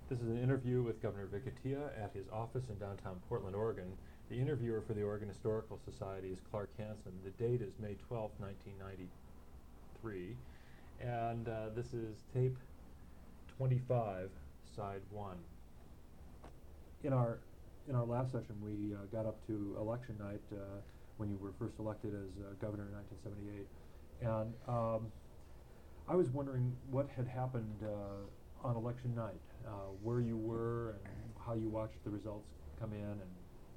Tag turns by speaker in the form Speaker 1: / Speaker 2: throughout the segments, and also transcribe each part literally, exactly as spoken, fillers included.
Speaker 1: This is an interview with Governor Vic Atiyeh at his office in downtown Portland, Oregon. The interviewer for the Oregon Historical Society is Clark Hansen. The date is May twelfth, nineteen ninety-three. And uh, this is tape twenty-five, side one. In our in our last session, we uh, got up to election night uh, when you were first elected as uh, governor in nineteen seventy-eight. And um, I was wondering what had happened uh, on election night, uh, where you were and how you watched the results come in. And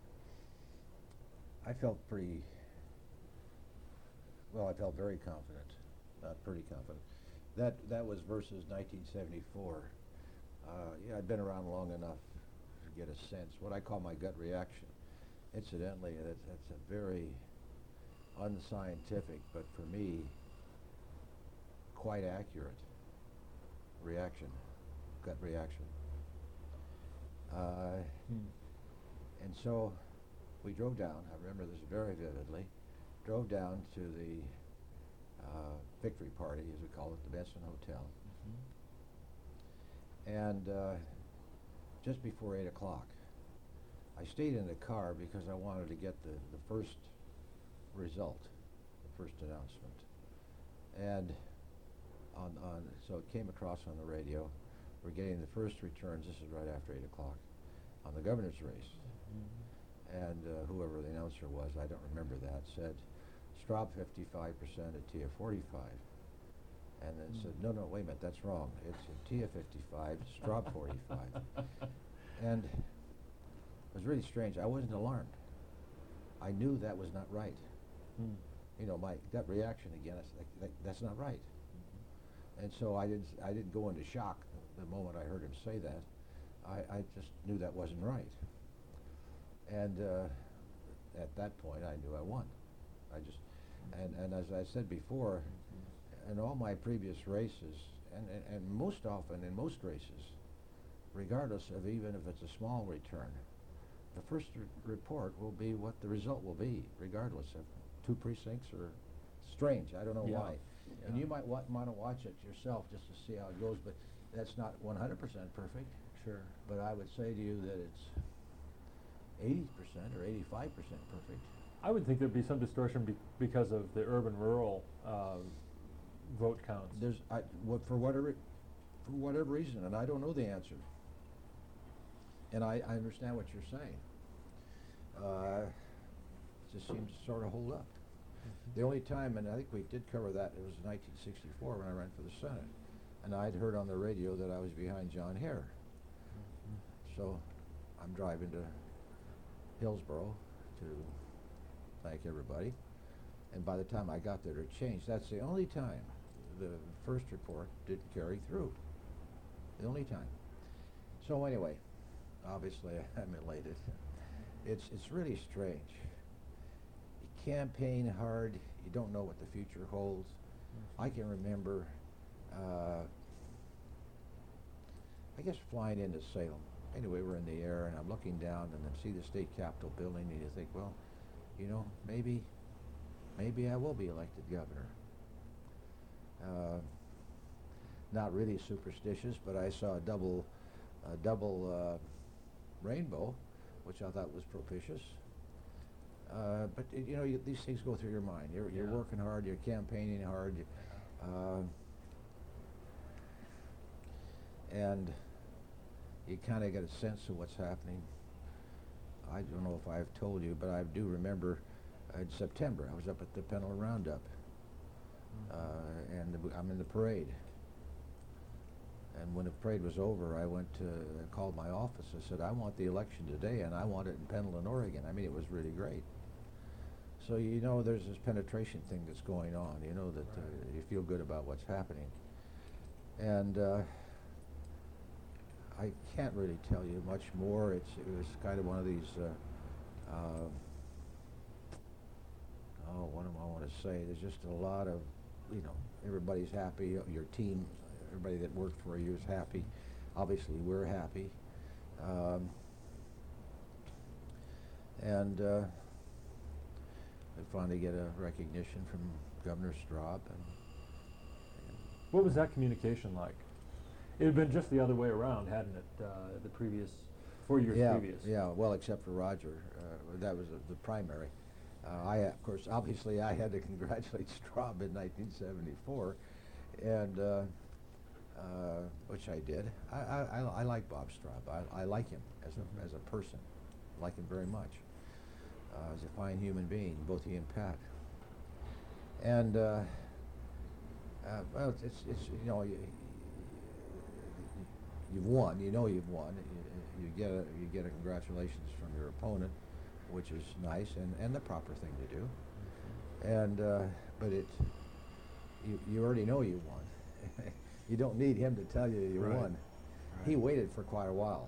Speaker 2: I felt pretty, well, I felt very confident, not pretty confident. That that was versus nineteen seventy-four. Uh, yeah, I'd been around long enough to get a sense, what I call my gut reaction. Incidentally, that's, that's a very unscientific, but for me, quite accurate reaction, gut reaction. Uh,
Speaker 1: hmm.
Speaker 2: And so we drove down, I remember this very vividly, drove down to the uh, victory party, as we call it, the Benson Hotel.
Speaker 1: Mm-hmm.
Speaker 2: And uh, just before eight o'clock, I stayed in the car because I wanted to get the, the first result, the first announcement. And on, on, so it came across on the radio, we're getting the first returns, this is right after eight o'clock, on the governor's race.
Speaker 1: Mm-hmm.
Speaker 2: And uh, whoever the announcer was, I don't remember that, said, Straub fifty-five percent, Atiyeh forty-five. And then mm. said, no, no, wait a minute, that's wrong. It's Atiyeh fifty-five, Straub forty-five. And it was really strange. I wasn't alarmed. I knew that was not right.
Speaker 1: Mm.
Speaker 2: You know, my gut reaction again, it's like, that, that's not right.
Speaker 1: Mm-hmm.
Speaker 2: And so I didn't, I didn't go into shock the moment I heard him say that. I, I just knew that wasn't right. And uh, at that point, I knew I won. I just, and, and as I said before, in all my previous races, and, and, and most often in most races, regardless of even if it's a small return, the first r report will be what the result will be, regardless of two precincts or strange. I don't know
Speaker 1: yeah.
Speaker 2: why.
Speaker 1: Yeah.
Speaker 2: And you might wa want to watch it yourself just to see how it goes, but that's not one hundred percent perfect.
Speaker 1: Sure.
Speaker 2: But I would say to you that it's eighty percent or eighty-five percent perfect.
Speaker 1: I would think there'd be some distortion be because of the urban-rural uh, vote counts.
Speaker 2: There's, I, what, for whatever, for whatever reason, and I don't know the answer. And I, I understand what you're saying. Uh, it just seems to sort of hold up. Mm-hmm. The only time, and I think we did cover that, it was nineteen sixty-four when I ran for the Senate, and I'd heard on the radio that I was behind John Hare. Mm-hmm. So I'm driving to Hillsborough to thank everybody, and by the time I got there, it changed. That's the only time the first report didn't carry through. The only time. So anyway, obviously I'm elated. It's it's really strange. You campaign hard. You don't know what the future holds. Mm-hmm. I can remember, uh, I guess, flying into Salem. Anyway, we're in the air, and I'm looking down and then see the state capitol building, and you think, well, you know, maybe, maybe I will be elected governor. Uh, not really superstitious, but I saw a double, a double uh, rainbow, which I thought was propitious. Uh, but it, you know, you, these things go through your mind. You're, you're
Speaker 1: yeah.
Speaker 2: working hard. You're campaigning hard. You, uh, and you kind of get a sense of what's happening. I don't know if I've told you, but I do remember uh, in September, I was up at the Peniel Roundup, mm-hmm. uh, and the, I'm in the parade. And when the parade was over, I went to, I called my office. I said, I want the election today, and I want it in Pendleton, Oregon. I mean, it was really great. So, you know, there's this penetration thing that's going on. You know, that uh, you feel good about what's happening. And uh, I can't really tell you much more. It's, it was kind of one of these, uh, uh, oh, what do I want to say? There's just a lot of, you know, everybody's happy. Your team, everybody that worked for you is happy. Obviously, we're happy. Um, and uh, I finally get a recognition from Governor Straub. And, and
Speaker 1: what was that communication like? It had been just the other way around, hadn't it? Uh, the previous, four years
Speaker 2: yeah,
Speaker 1: previous.
Speaker 2: Yeah, well, except for Roger. Uh, that was uh, the primary. Uh, I, of course, obviously I had to congratulate Straub in nineteen seventy-four, and uh, uh, which I did. I, I, I, I like Bob Straub. I, I like him as a,
Speaker 1: Mm-hmm.
Speaker 2: as a person. I like him very much. Uh, he's a fine human being, both he and Pat. And, uh, uh, well, it's, it's, it's, you know, you, you've won. You know you've won. You, you get a you get a congratulations from your opponent, which is nice and, and the proper thing to do. And uh, but it you you already know you won. You don't need him to tell you you
Speaker 1: Right.
Speaker 2: won.
Speaker 1: Right.
Speaker 2: He waited for quite a while,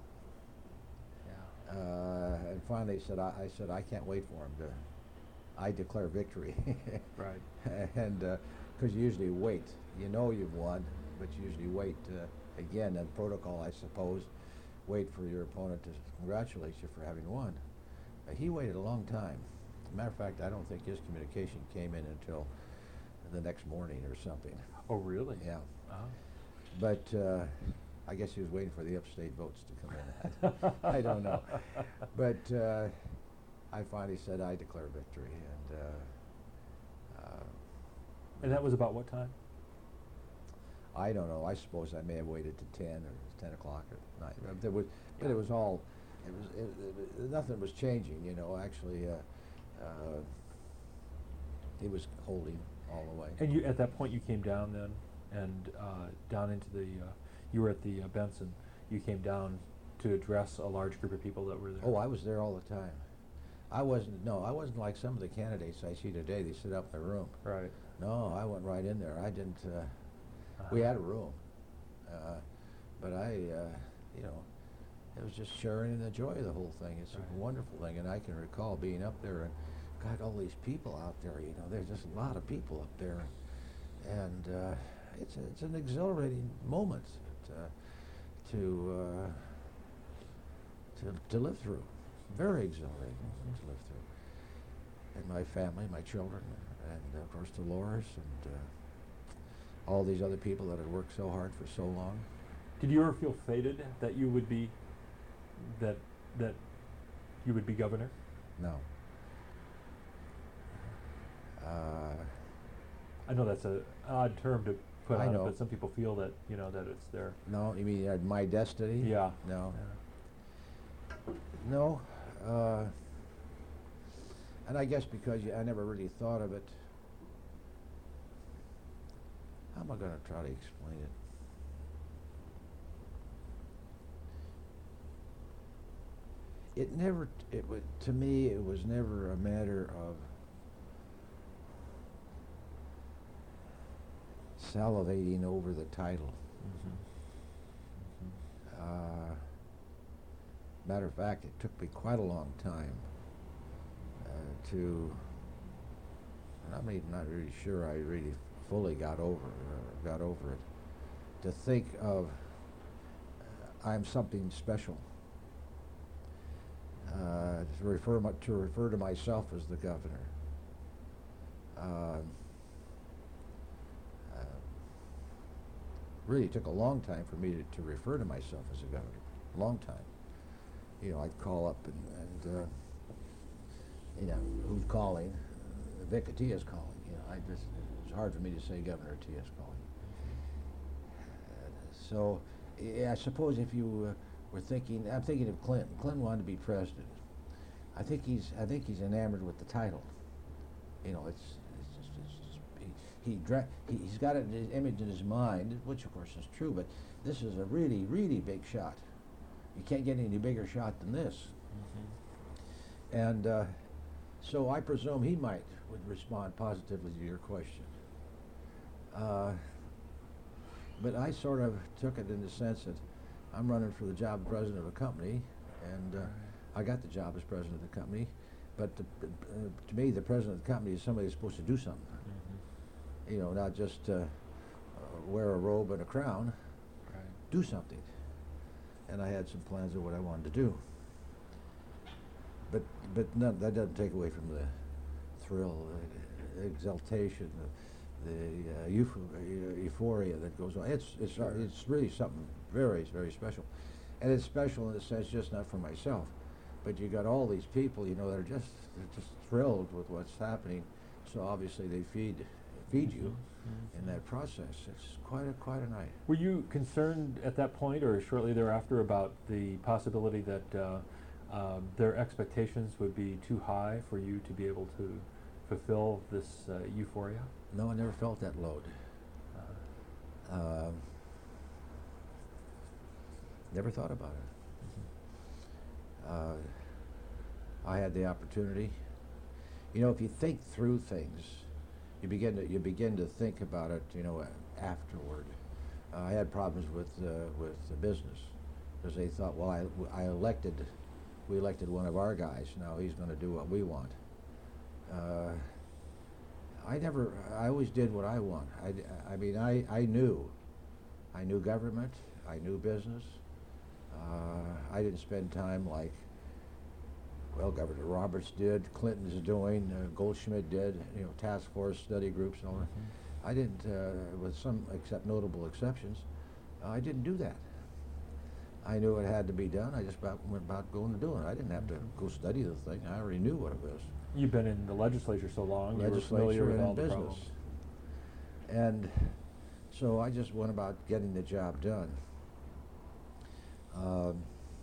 Speaker 1: Yeah.
Speaker 2: uh, and finally said, I, "I said I can't wait for him to. I declare victory."
Speaker 1: Right.
Speaker 2: And because you usually wait, you know you've won, but you usually wait. Uh, again, in protocol, I suppose, wait for your opponent to congratulate you for having won. Uh, he waited a long time. Matter of fact, I don't think his communication came in until the next morning or something.
Speaker 1: Oh, really?
Speaker 2: Yeah.
Speaker 1: Uh-huh.
Speaker 2: But uh, I guess he was waiting for the upstate votes to come in. I don't know. But uh, I finally said I declare victory. And, uh, uh,
Speaker 1: And that was about what time?
Speaker 2: I don't know. I suppose I may have waited to ten or ten o'clock at night.
Speaker 1: Right.
Speaker 2: There was, but
Speaker 1: Yeah.
Speaker 2: it was all. It was. It, it, it, nothing was changing. You know. Actually, uh, uh, he was holding all the way.
Speaker 1: And you, at that point, you came down then, and uh, down into the. Uh, you were at the uh, Benson. You came down to address a large group of people that were there.
Speaker 2: Oh, I was there all the time. I wasn't. No, I wasn't like some of the candidates I see today. They sit up in their room.
Speaker 1: Right.
Speaker 2: No, I went right in there. I didn't. Uh,
Speaker 1: Uh-huh.
Speaker 2: We had a room, uh, but I, uh, you know, it was just sharing in the joy of the whole thing. It's
Speaker 1: Right.
Speaker 2: a wonderful thing, and I can recall being up there and, God, all these people out there. You know, there's just a lot of people up there, and uh, it's a, it's an exhilarating moment to to, uh, to to live through. Very exhilarating
Speaker 1: Mhm.
Speaker 2: to live through. And my family, my children, and of course Dolores and. Uh, all these other people that had worked so hard for so long.
Speaker 1: Did you ever feel fated that you would be, that that you would be governor?
Speaker 2: No. Uh,
Speaker 1: I know that's a odd term to put
Speaker 2: I
Speaker 1: on
Speaker 2: know.
Speaker 1: it, but some people feel that you know that it's their.
Speaker 2: no, you mean uh, my destiny?
Speaker 1: Yeah.
Speaker 2: No.
Speaker 1: Yeah.
Speaker 2: No. Uh, and I guess because you, I never really thought of it. How am I going to try to explain it? It never, it would, to me, it was never a matter of salivating over the title.
Speaker 1: Mm-hmm.
Speaker 2: Uh, matter of fact, it took me quite a long time uh, to, and I'm even not really sure I really fully got over uh, got over it, to think of uh, I'm something special. Uh, to refer my, to refer to myself as the governor. Uh, uh, really took a long time for me to, to refer to myself as a governor. Long time. You know, I'd call up and, and uh, you know, who's calling? Uh, Vic Atia's calling. You know, I just, it's hard for me to say Governor Atia's calling. Uh, so, yeah, I suppose if you uh, were thinking, I'm thinking of Clinton. Clinton wanted to be president. I think he's, I think he's enamored with the title. You know, it's, it's just, it's just he, he, dra- he, he's got an image in his mind, which of course is true, but this is a really, really big shot. You can't get any bigger shot than this.
Speaker 1: Mm-hmm.
Speaker 2: And uh, so I presume he might would respond positively to your question. Uh, but I sort of took it in the sense that I'm running for the job of president of a company, and uh,
Speaker 1: Right.
Speaker 2: I got the job as president of the company. But the, uh, to me, the president of the company is somebody who's supposed to do something.
Speaker 1: Mm-hmm.
Speaker 2: You know, not just uh, uh, wear a robe and a crown.
Speaker 1: Right.
Speaker 2: Do something. And I had some plans of what I wanted to do. But but none, that doesn't take away from the thrill, the exaltation, the, the uh, euph- uh, euphoria that goes on. It's it's uh,
Speaker 1: Sure.
Speaker 2: it's really something very very special, and it's special in the sense just not for myself, but you got all these people, you know, that are just they're just thrilled with what's happening. So obviously they feed feed you
Speaker 1: Mhm.
Speaker 2: in that process. It's quite a quite a night.
Speaker 1: Were you concerned at that point or shortly thereafter about the possibility that uh, um, their expectations would be too high for you to be able to fulfill this uh, euphoria?
Speaker 2: No, I never felt that load.
Speaker 1: Uh,
Speaker 2: Um, never thought about it. Uh, I had the opportunity. You know, if you think through things, you begin to you begin to think about it. You know, a- afterward. Uh, I had problems with uh, with the business because they thought, well, I, w- I elected, we elected one of our guys. Now he's going to do what we want. Uh, I never. I always did what I want. I, d- I mean, I, I knew. I knew government. I knew business. Uh, I didn't spend time like, well, Governor Roberts did, Clinton's doing, uh, Goldschmidt did, you know, task force study groups and all that.
Speaker 1: Mhm.
Speaker 2: I didn't, uh, with some except notable exceptions, uh, I didn't do that. I knew it had to be done. I just about went about going to doing it. I didn't have to go study the thing. I already knew what it was.
Speaker 1: You've been in the legislature so long, you were
Speaker 2: Legislature
Speaker 1: familiar with
Speaker 2: and
Speaker 1: all the
Speaker 2: business.
Speaker 1: problems.
Speaker 2: And so I just went about getting the job done. Um,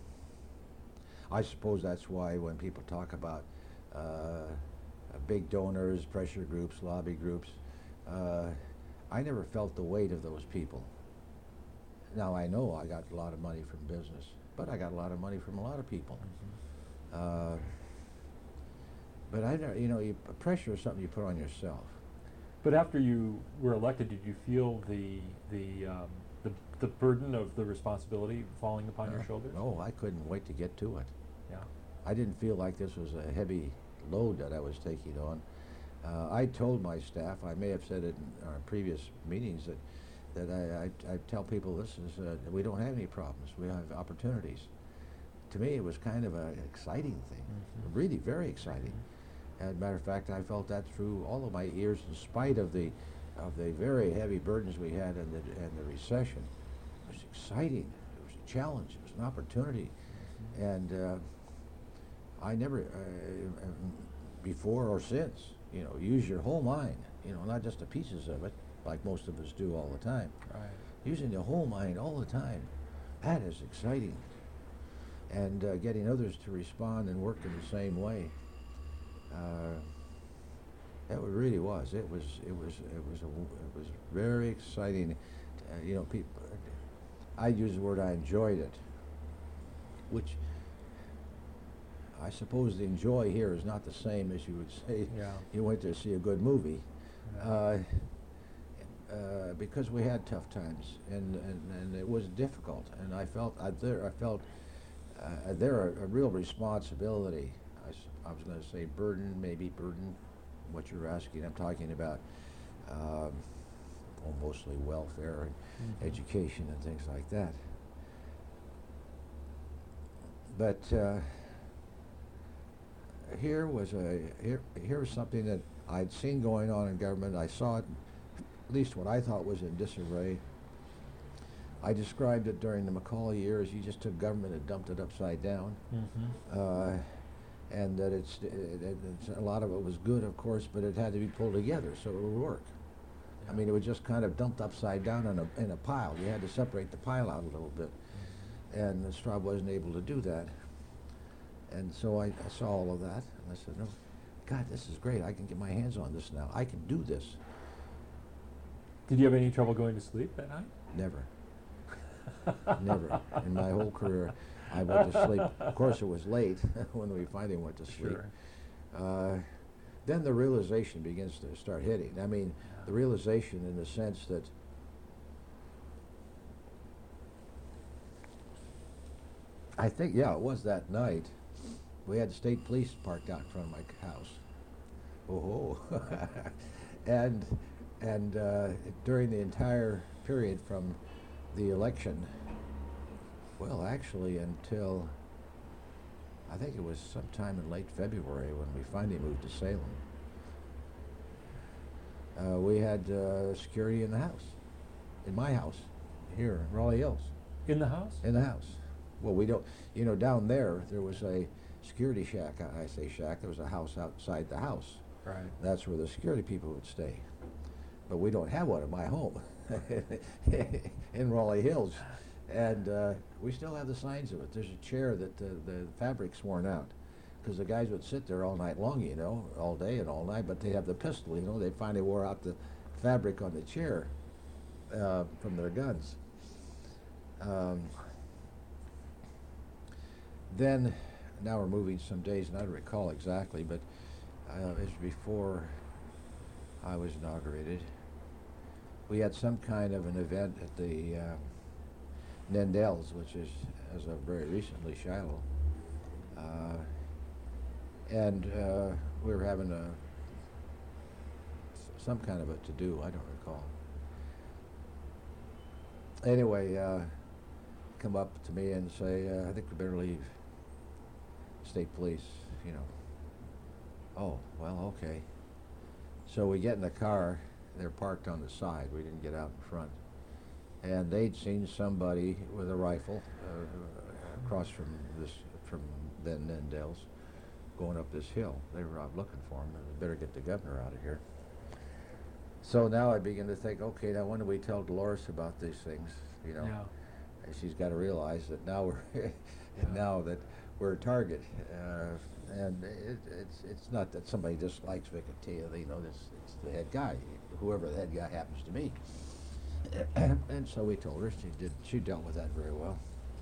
Speaker 2: I suppose that's why when people talk about uh, uh, big donors, pressure groups, lobby groups, uh, I never felt the weight of those people. Now I know I got a lot of money from business, but I got a lot of money from a lot of people.
Speaker 1: Mhm.
Speaker 2: Uh, but I, never- you know, you, pressure is something you put on yourself.
Speaker 1: But after you were elected, did you feel the the um, the, the burden of the responsibility falling upon your
Speaker 2: Uh,
Speaker 1: shoulders?
Speaker 2: No, I couldn't wait to get to it.
Speaker 1: Yeah.
Speaker 2: I didn't feel like this was a heavy load that I was taking on. Uh, I told my staff, I may have said it in our previous meetings, that that I, I, I tell people this is, uh, we don't have any problems, we have opportunities. To me, it was kind of an exciting thing,
Speaker 1: Mhm.
Speaker 2: really very exciting. As a matter of fact, I felt that through all of my years, in spite of the of the very heavy burdens we had and the and the recession. It was exciting. It was a challenge. It was an opportunity,
Speaker 1: Mhm.
Speaker 2: and uh, I never, uh, um, before or since, you know, use your whole mind. You know, not just the pieces of it, like most of us do all the time.
Speaker 1: Right.
Speaker 2: Using the whole mind all the time. That is exciting. And uh, getting others to respond and work in the same way. Uh, that wa- really was. It was. It was. It was. A, w- it was very exciting. Uh, you know, people. I use the word I enjoyed it, which I suppose the enjoy here is not the same as you would say
Speaker 1: Yeah.
Speaker 2: you went to see a good movie.
Speaker 1: Yeah.
Speaker 2: Uh, uh, because we had tough times and, and, and it was difficult, and I felt I there I felt uh, there a, a real responsibility. I, s- I was going to say burden, maybe burden. What you're asking, I'm talking about um, well, mostly welfare and
Speaker 1: Mhm.
Speaker 2: education and things like that. But uh, here was a here here was something that I'd seen going on in government. I saw it, at least what I thought was in disarray. I described it during the McCall years. You just took government and dumped it upside down,
Speaker 1: Mhm.
Speaker 2: uh, and that it's, it, it, it's a lot of it was good, of course, but it had to be pulled together so it would work. I
Speaker 1: Yeah.
Speaker 2: mean, it was just kind of dumped upside down in a in a pile. You had to separate the pile out a little bit,
Speaker 1: Mhm.
Speaker 2: and Straub wasn't able to do that. And so I, I saw all of that, and I said, no, God, this is great. I can get my hands on this now. I can do this.
Speaker 1: Did you have any trouble going to sleep that night?
Speaker 2: Never. Never. In my whole career, I went to sleep. Of course, it was late when we finally went to sleep.
Speaker 1: Sure.
Speaker 2: Uh, then the realization begins to start hitting. I mean,
Speaker 1: Yeah.
Speaker 2: the realization in the sense that I think, yeah, it was that night. We had the state police parked out in front of my house. Oh, and and uh, during the entire period from the election, well, actually until I think it was sometime in late February when we finally moved to Salem. Uh, we had uh, security in the house, in my house, here in Raleigh Hills,
Speaker 1: In the house?
Speaker 2: in the house. Well, we don't, you know, down there, there was a security shack. I I say shack, there was a house outside the house.
Speaker 1: Right.
Speaker 2: That's where the security people would stay. But we don't have one in my home in Raleigh Hills. And uh, we still have the signs of it. There's a chair that uh, the fabric's worn out. Because the guys would sit there all night long, you know, all day and all night, but they have the pistol, you know. They finally wore out the fabric on the chair uh, from their guns. Um, then, now we're moving some days, and I don't recall exactly, but uh, it was before I was inaugurated. We had some kind of an event at the uh, Nendels, which is, as of very recently, Shiloh. Uh, and uh, we were having a some kind of a to-do, I don't recall. Anyway, uh, come up to me and say, uh, I think we better leave. State police, you know. Oh, well, okay. So we get in the car. They're parked on the side. We didn't get out in front. And they'd seen somebody with a rifle uh, across from this, from then Nendels, going up this hill. They were out looking for him, and we better get the governor out of here. So now I begin to think, okay, now when do we tell Dolores about these things? You know,
Speaker 1: Yeah.
Speaker 2: and she's got to realize that now we're
Speaker 1: Yeah.
Speaker 2: now that we're a target, uh, and it, it's it's not that somebody dislikes Vicatia. You know, this it's the head guy, whoever the head guy happens to be. And so we told her. She did. She dealt with that very well.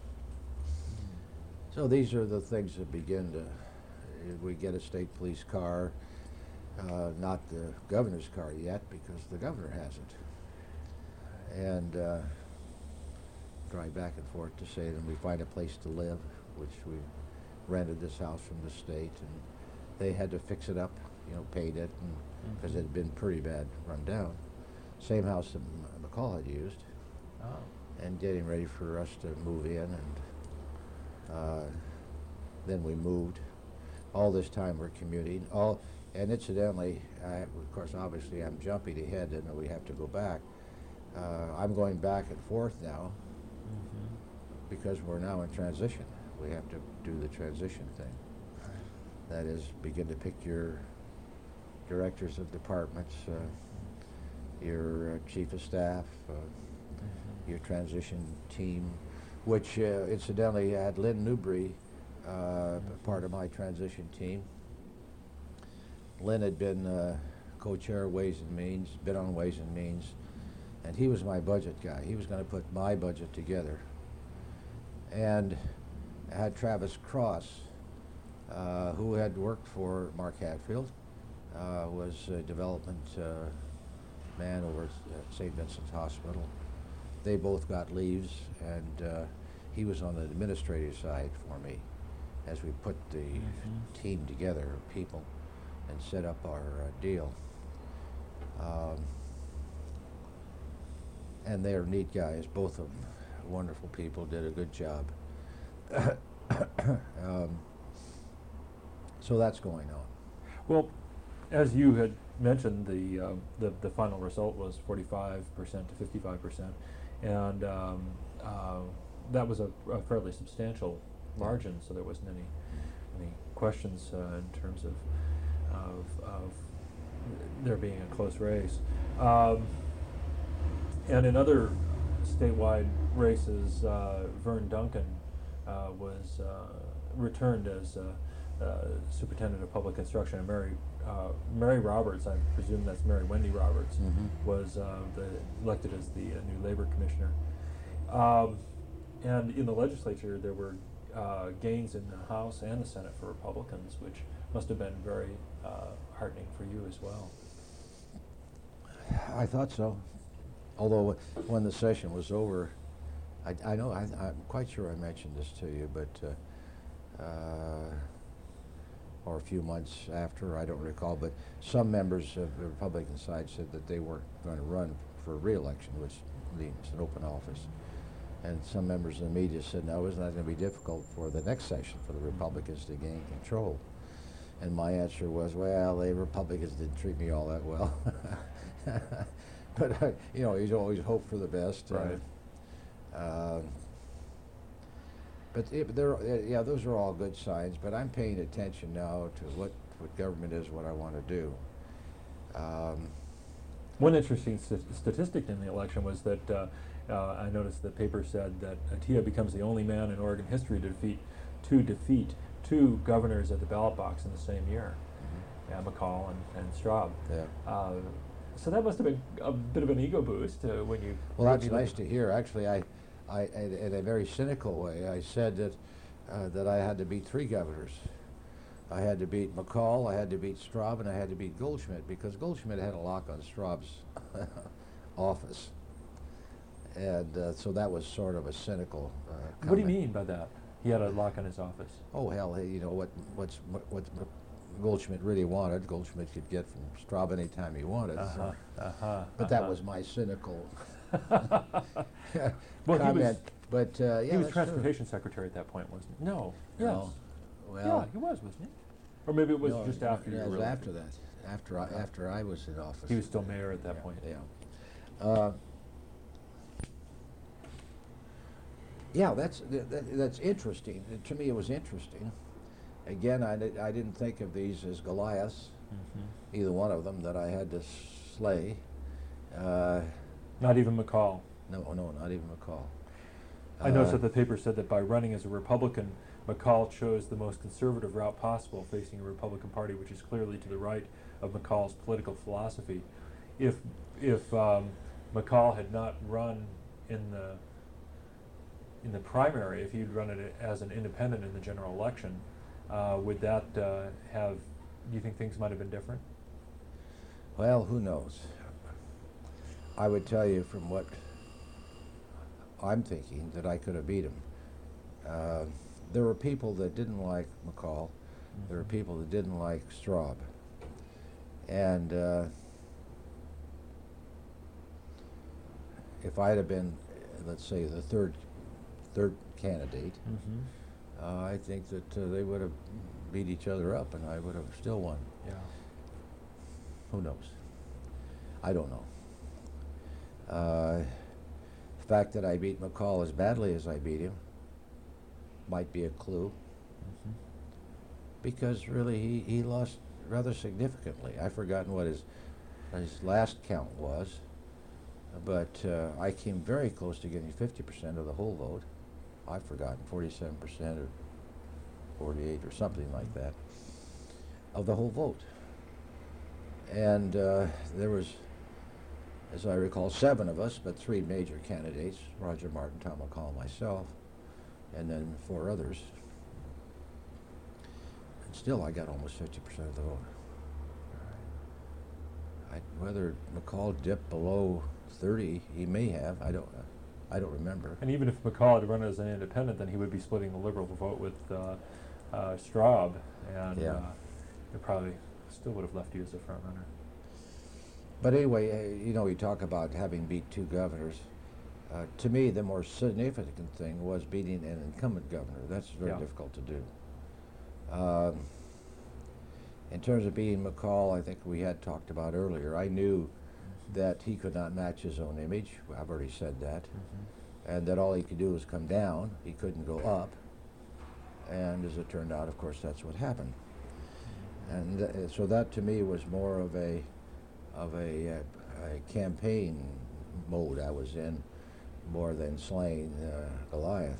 Speaker 2: So these are the things that begin to. Uh, we get a state police car, uh, not the governor's car yet, because the governor hasn't. And uh, drive back and forth to say, then we find a place to live, which we rented this house from the state, and they had to fix it up, you know, paid it, because
Speaker 1: Mhm.
Speaker 2: it had been pretty bad run down. Same house that M- McCall had used,
Speaker 1: Oh.
Speaker 2: and getting ready for us to move in, and uh, then we moved. All this time we're commuting. All, and incidentally, I, of course, obviously I'm jumping ahead, and we have to go back. Uh, I'm going back and forth now
Speaker 1: Mm-hmm.
Speaker 2: because we're now in transition. We have to do the transition thing.
Speaker 1: Right.
Speaker 2: That is, begin to pick your directors of departments, uh, your uh, chief of staff, uh,
Speaker 1: Mm-hmm.
Speaker 2: your transition team, which uh, incidentally had Lynn Newbury uh, part of my transition team. Lynn had been uh, co-chair of Ways and Means, been on Ways and Means, and he was my budget guy. He was going to put my budget together. And I had Travis Cross, uh, who had worked for Mark Hatfield, uh, was a development uh, man over at Saint Vincent's Hospital. They both got leaves, and uh, he was on the administrative side for me as we put the
Speaker 1: Mhm.
Speaker 2: team together of people and set up our uh, deal. Um, and they're neat guys, both of them. Wonderful people, did a good job. um, so that's going on.
Speaker 1: Well, as you had mentioned, the um, the, the final result was forty-five percent to fifty-five percent, and um, uh, that was a, a fairly substantial margin. So there wasn't any any questions uh, in terms of, of of there being a close race. Um, and in other statewide races, uh, Vern Duncan uh, was uh, returned as uh, uh, superintendent of public instruction, and Mary uh, Mary Roberts, I presume that's Mary Wendy Roberts,
Speaker 2: Mhm.
Speaker 1: was uh, the, elected as the uh, new labor commissioner. Um, and in the legislature, there were uh, gains in the House and the Senate for Republicans, which must have been very uh, heartening for you as well.
Speaker 2: I thought so. Although when the session was over, I, I know, I, I'm quite sure I mentioned this to you, but, uh, uh, or a few months after, I don't recall, but some members of the Republican side said that they weren't going to run for re-election, which means an open office. And some members of the media said, no, isn't that going to be difficult for the next session for the Republicans to gain control? And my answer was, well, the Republicans didn't treat me all that well. but I, you know, you always hope for the best.
Speaker 1: Right.
Speaker 2: Uh, um, but it, they're, uh, yeah, those are all good signs. But I'm paying attention now to what what government is, what I want to do. Um,
Speaker 1: One interesting st- statistic in the election was that uh, uh, I noticed the paper said that Atiyeh becomes the only man in Oregon history to defeat to defeat two governors at the ballot box in the same year,
Speaker 2: mhm.
Speaker 1: yeah, McCall and, and Straub.
Speaker 2: Yeah.
Speaker 1: Uh, so that must have been a bit of an ego boost uh, when you.
Speaker 2: Well,
Speaker 1: when
Speaker 2: that's
Speaker 1: you
Speaker 2: nice to hear. Actually, I, I, in in a very cynical way, I said that uh, that I had to beat three governors. I had to beat McCall, I had to beat Straub, and I had to beat Goldschmidt, because Goldschmidt had a lock on Straub's office. And uh, so that was sort of a cynical uh, comment.
Speaker 1: What do you mean by that? He had a lock on his office.
Speaker 2: Oh, hell, hey, you know, what what's what, what Goldschmidt really wanted, Goldschmidt could get from Straub any time he wanted.
Speaker 1: Uh-huh,
Speaker 2: So.
Speaker 1: uh-huh,
Speaker 2: But that
Speaker 1: uh-huh.
Speaker 2: was my cynical
Speaker 1: Well, he
Speaker 2: comment.
Speaker 1: was,
Speaker 2: but uh, yeah,
Speaker 1: he was
Speaker 2: that's true.
Speaker 1: transportation secretary at that point, wasn't he? No. Yes.
Speaker 2: No. Well,
Speaker 1: yeah, he was, wasn't he? Or maybe it was
Speaker 2: no,
Speaker 1: just
Speaker 2: no,
Speaker 1: after you
Speaker 2: yeah,
Speaker 1: were
Speaker 2: it was
Speaker 1: elected.
Speaker 2: after that. After I, after I was in office.
Speaker 1: He was still mayor at that
Speaker 2: yeah,
Speaker 1: point.
Speaker 2: Yeah. Uh, yeah, that's th- that, that's interesting. Uh, To me, it was interesting. Again, I, di- I didn't think of these as Goliaths,
Speaker 1: Mm-hmm.
Speaker 2: either one of them that I had to slay. Uh,
Speaker 1: Not even McCall.
Speaker 2: no, no, not even McCall.
Speaker 1: I noticed
Speaker 2: Uh,
Speaker 1: that the paper said that by running as a Republican, McCall chose the most conservative route possible, facing a Republican Party which is clearly to the right of McCall's political philosophy. If if um, McCall had not run in the in the primary, if he'd run it as an independent in the general election, uh, would that uh, have? Do you think things might have been different?
Speaker 2: Well, who knows? I would tell you from what I'm thinking that I could have beat him. Uh, there were people that didn't like McCall. Mm-hmm. There were people that didn't like Straub. And uh, if I'd have been, let's say, the third third candidate,
Speaker 1: Mm-hmm.
Speaker 2: uh, I think that uh, they would have beat each other up, and I would have still won.
Speaker 1: Yeah.
Speaker 2: Who knows? I don't know. Uh, the fact that I beat McCall as badly as I beat him might be a clue,
Speaker 1: Mm-hmm.
Speaker 2: because really he, he lost rather significantly. I've forgotten what his his last count was, but uh, I came very close to getting fifty percent of the whole vote. I've forgotten, forty-seven percent or forty-eight or something like that of the whole vote. And uh, there was, as I recall, seven of us, but three major candidates: Roger Martin, Tom McCall, myself, and then four others. And still, I got almost fifty percent of the vote. I, whether McCall dipped below thirty, he may have. I don't. I don't remember.
Speaker 1: And even if McCall had run as an independent, then he would be splitting the Liberal vote with uh, uh, Straub, and
Speaker 2: Yeah.
Speaker 1: uh, it probably still would have left you as a front runner.
Speaker 2: But anyway, uh, you know, we talk about having beat two governors. Uh, to me, the more significant thing was beating an incumbent governor. That's very
Speaker 1: Yeah.
Speaker 2: difficult to do. Um, in terms of beating McCall, I think we had talked about earlier. I knew that he could not match his own image. I've already said that.
Speaker 1: Mm-hmm.
Speaker 2: And that all he could do was come down. He couldn't go up. And as it turned out, of course, that's what happened. And uh, so that to me was more of a of a, uh, a campaign mode I was in, more than slaying uh, Goliath.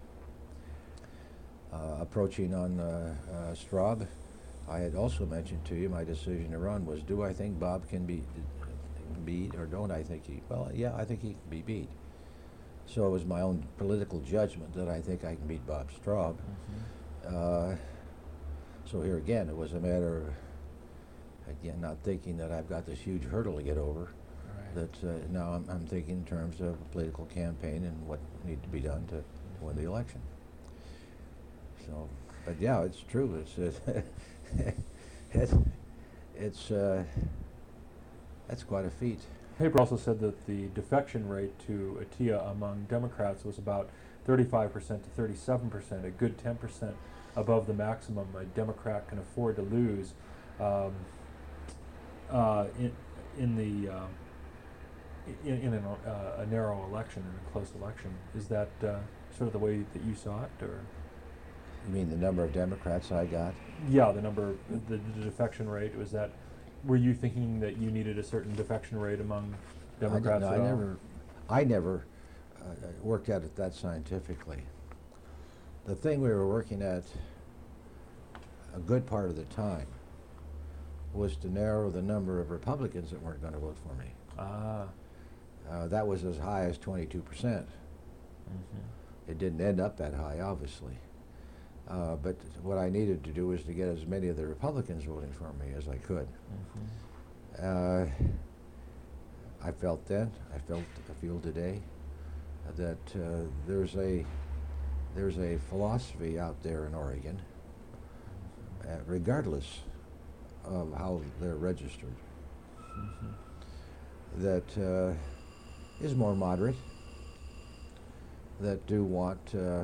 Speaker 2: Uh, approaching on uh, uh, Straub, I had also mentioned to you my decision to run was: do I think Bob can be beat, or don't I think he? Well, yeah, I think he can be beat. So it was my own political judgment that I think I can beat Bob Straub.
Speaker 1: Mm-hmm.
Speaker 2: Uh, so here again, it was a matter of, again, not thinking that I've got this huge hurdle to get over.
Speaker 1: Right.
Speaker 2: That uh, now I'm, I'm thinking in terms of a political campaign and what needs to be done to win the election. So, but yeah, it's true. It's uh, it's it's uh, that's quite a feat.
Speaker 1: The paper also said that the defection rate to Atiyeh among Democrats was about thirty-five percent to thirty-seven percent, a good ten percent above the maximum a Democrat can afford to lose. Um, uh, in, in the um, i- in, in an, uh, a narrow election, in a close election, is that uh, sort of the way that you saw it, or?
Speaker 2: You mean the number of Democrats I got?
Speaker 1: Yeah, the number, the, the defection rate, was that, were you thinking that you needed a certain defection rate among Democrats
Speaker 2: I,
Speaker 1: at
Speaker 2: no, I
Speaker 1: all?
Speaker 2: never, I never uh, worked at it that scientifically. The thing we were working at a good part of the time was to narrow the number of Republicans that weren't going to vote for me.
Speaker 1: Ah.
Speaker 2: Uh, that was as high as twenty-two percent.
Speaker 1: Mm-hmm.
Speaker 2: It didn't end up that high, obviously. Uh, but what I needed to do was to get as many of the Republicans voting for me as I could.
Speaker 1: Mm-hmm.
Speaker 2: Uh, I felt then, I felt, I feel today, that uh, there's a there's a philosophy out there in Oregon, uh, regardless of how they're registered,
Speaker 1: Mm-hmm.
Speaker 2: that uh, is more moderate, that do want uh,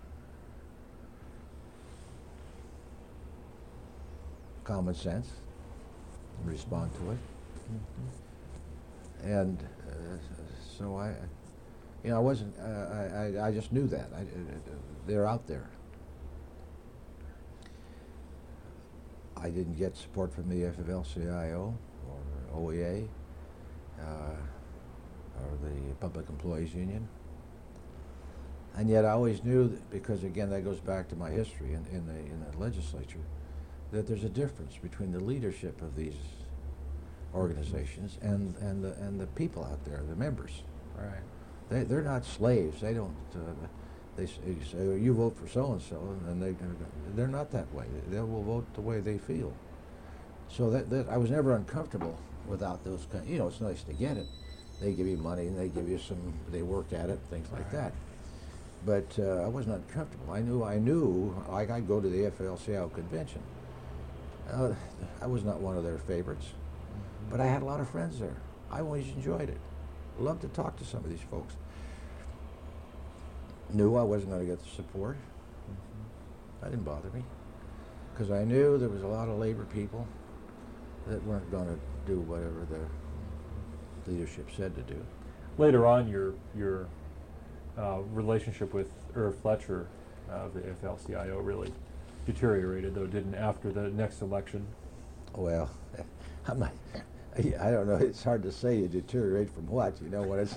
Speaker 2: common sense, respond to it.
Speaker 1: Mm-hmm.
Speaker 2: And uh, so I, you know, I wasn't, uh, I, I, I just knew that. I, uh, they're out there. I didn't get support from the F L C I O or O E A uh, or the Public Employees Union. And yet I always knew that, because again that goes back to my history in, in, the, in the legislature, that there's a difference between the leadership of these organizations and, and, the, and the people out there, the members.
Speaker 1: Right.
Speaker 2: They, they're not slaves. They don't, uh, they s- you say, oh, you vote for so-and-so, and they, they're not that way. They will vote the way they feel. So that, that I was never uncomfortable without those kind, you know, it's nice to get it. They give you money and they give you some, they work at it, things like
Speaker 1: Right.
Speaker 2: that. But uh, I wasn't uncomfortable. I knew, I knew, like I'd go to the F L C I O convention. Uh, I was not one of their favorites,
Speaker 1: Mm-hmm.
Speaker 2: but I had a lot of friends there. I always enjoyed it. Loved to talk to some of these folks. Knew I wasn't going to get the support.
Speaker 1: Mm-hmm.
Speaker 2: That didn't bother me, because I knew there was a lot of labor people that weren't going to do whatever the leadership said to do.
Speaker 1: Later on, your your uh, relationship with Irv Fletcher of the F L C I O really deteriorated, though, didn't, after the next election?
Speaker 2: Well, I'm not, I don't know. It's hard to say you deteriorate from what. You know, when it's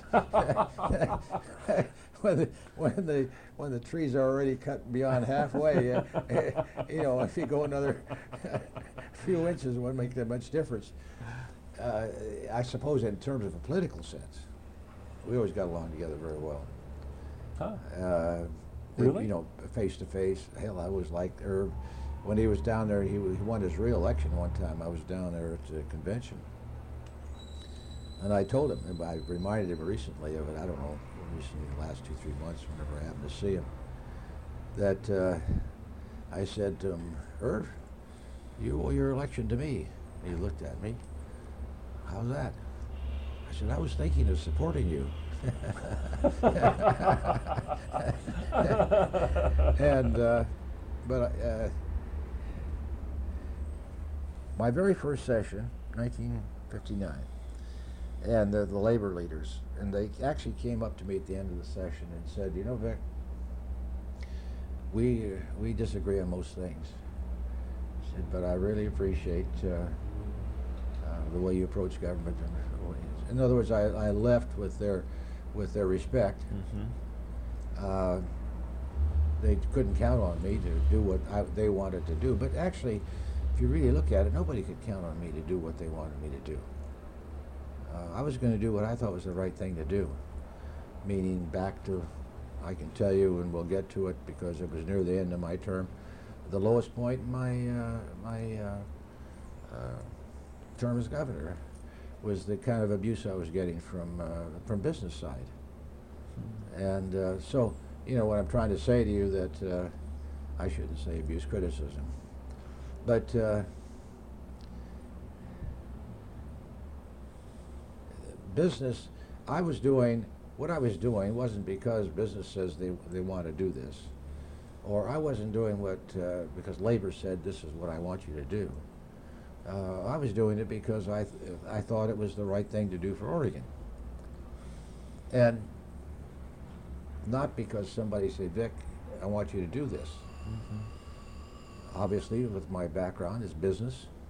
Speaker 2: when the when the when the trees are already cut beyond halfway. Uh, you know, if you go another few inches, it wouldn't make that much difference. Uh, I suppose in terms of a political sense, we always got along together very well.
Speaker 1: Huh.
Speaker 2: Uh, they-
Speaker 1: Really?
Speaker 2: You know, face to face. Hell, I was like Irv. When he was down there, he, w- he won his re-election one time. I was down there at the convention. And I told him, and I reminded him recently of it, I don't know, recently, the last two, three months, whenever I happened to see him, that uh, I said to him, Irv, you owe your election to me. He looked at me. How's that? I said, I was thinking of supporting you. and, uh, but uh, my very first session, nineteen fifty-nine, and the, the labor leaders, and they actually came up to me at the end of the session and said, you know, Vic, we, uh, we disagree on most things. I said, but I really appreciate uh, uh, the way you approach government. In other words, I, I left with their, with their respect.
Speaker 1: Mm-hmm.
Speaker 2: Uh, they couldn't count on me to do what I, they wanted to do. But actually, if you really look at it, nobody could count on me to do what they wanted me to do. Uh, I was going to do what I thought was the right thing to do, meaning back to, I can tell you, and we'll get to it because it was near the end of my term, the lowest point in my, uh, my uh, uh, term as governor was the kind of abuse I was getting from, uh, from business side. And uh, so, you know, what I'm trying to say to you that uh, I shouldn't say abuse, criticism, but uh, business, I was doing, what I was doing wasn't because business says they, they want to do this, or I wasn't doing what, uh, because labor said this is what I want you to do. Uh, I was doing it because I, th- I thought it was the right thing to do for Oregon. And not because somebody said, Vic, I want you to do this.
Speaker 1: Mhm.
Speaker 2: Obviously, with my background is business,